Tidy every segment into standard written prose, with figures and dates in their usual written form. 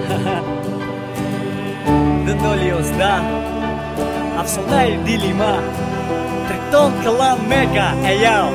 Днолиос, да. Афсонаи дили ма. Тритон Клан Мега, эяу.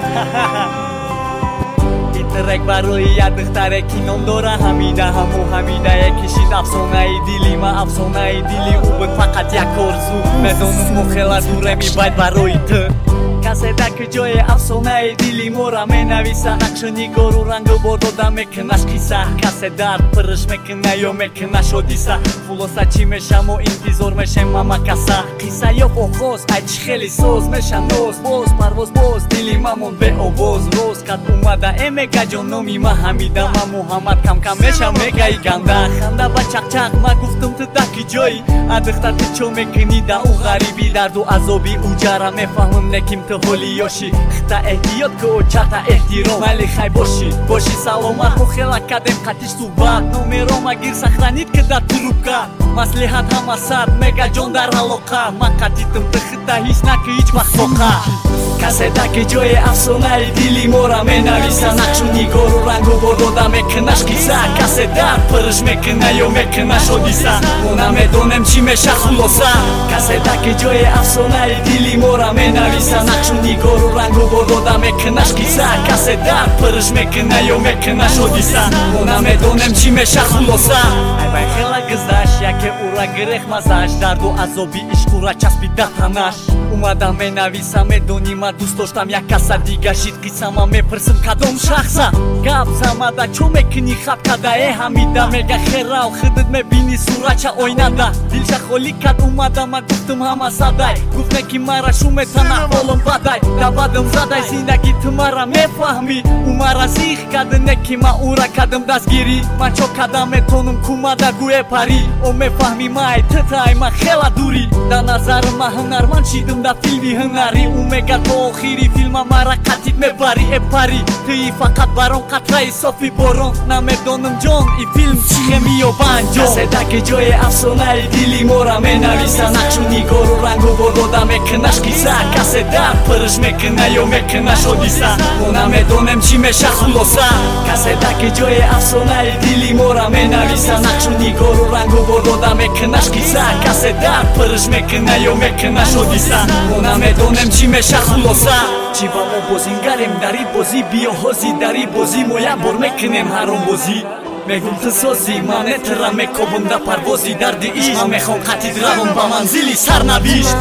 Трек барои як духтаре ки ном дора ҳамида ҳаму ҳамидае кишид афсонаи дили ма афсонаи дили ӯ буд фақат як орзу медонум мо хела дуре мебайд барои ту каседа ки ҷои афсонаи дили мора менависа нақшу нигору рангу бодода мекунаш қисса касе дард пирш мекуна ё мекуна шодиса хулоса чӣ меша мо интизор мешем мама каса қисса ё оғоз ай чӣ хеле соз меша ноз боз парвоз боз дили мамон беовоз роз кад умада эмега ҷон номи ма ҳамида ма муҳаммад камкам меша мегаи ганда ханда ба чақчақ ма гуфтум ту даки ҷои адухта ту чо мекунӣ да ӯ ғариби дарду азоби ӯ ҷара мефаҳмм лекин ту ҳоли ёши хта эҳтиёт ку чата эҳтиром майли хай боши саломат мо хела кадем қатиш субат номеро магир сахранид ки дар трубка маслиҳат ҳама сад мега ҷон дар алоқа ма қатитум ту хта ҳис наки ҳиҷ вақт соқа каседа ки ҷои афсонаи дили мора менависа нақшу нигору рангу бодода мекунаш қисса касе дард пирш мекуна ё мекуна шодиса мо намедонем чӣ меша хулоса каседа ки ҷои афсонаи дили мора менависа нақшу нигору рангу бодода мекунаш қисса касе дард пирш мекуна ё мекуна шодиса мо намедонем чӣ меша хулоса айбай хела гузашт яке ура гирех мазаш дарду азоби ишқура часпида танаш умадам менависам медонӣ ма дӯст доштам як каса дигар шид қиссама мепирсим кадом шахса гап замада чо мекунӣ хаб кадаe ҳамида мега херав худут мебинӣ сурача ойнада дилша холӣ кад умада ма гуфтум ҳама садай гуфтме ки мара шу метана ҳолум бадай давадам задай зиндаги ту мара мефаҳмӣ ӯ мара сих кадне ки ма ӯра кадам дастгирӣ ман чо кадам метонум кумада гӯе парӣ о мефаҳмӣ май титай ма хела дурӣ дар назари ма ҳунарманд шидум дар филми ҳунарӣ ӯ мегар то охири филма мара қатид мебарӣ эпарӣ туи фақат барон қатраи софи борон намедонам ҷон и филм чӣ хемиёба анҷом каседа ки ҷои афсонаи дили мора менависа нақшу нигору рангу бодода мекунаш қисса касе дард пирш мекуна ё мекуна шодиса мо намедонем чӣ меша хулоса каседа ки ҷои афсонаи дили мора менависа нақшу нигору рангу бодода мекунаш қисса касе дард пирш мекуна ё мекуна шодиса мо намедонем чӣ меша хулоса чӣ ба мо бозингарем дари бозӣ биё ҳози дари бозӣ мо як бор мекунем ҳаромбозӣ мегум ту созӣ ман этра мекобум да парвози дарди ишқ ман мехом қатид равам ба манзили сарнавишт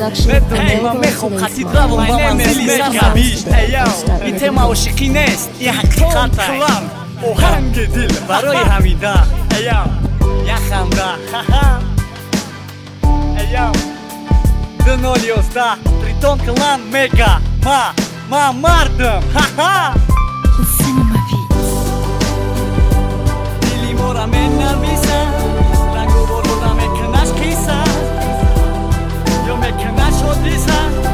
ман мехом қатид равам ба манзили сарнавишт ин тема ошиқӣ нест ин ҳақиқата оҳанги дил барои ҳамида як ханда Днолиоста Тритон Клан Мега ма мардам дили мора менависа рангу бодода мекунаш қисса ё мекунаш ҳодиса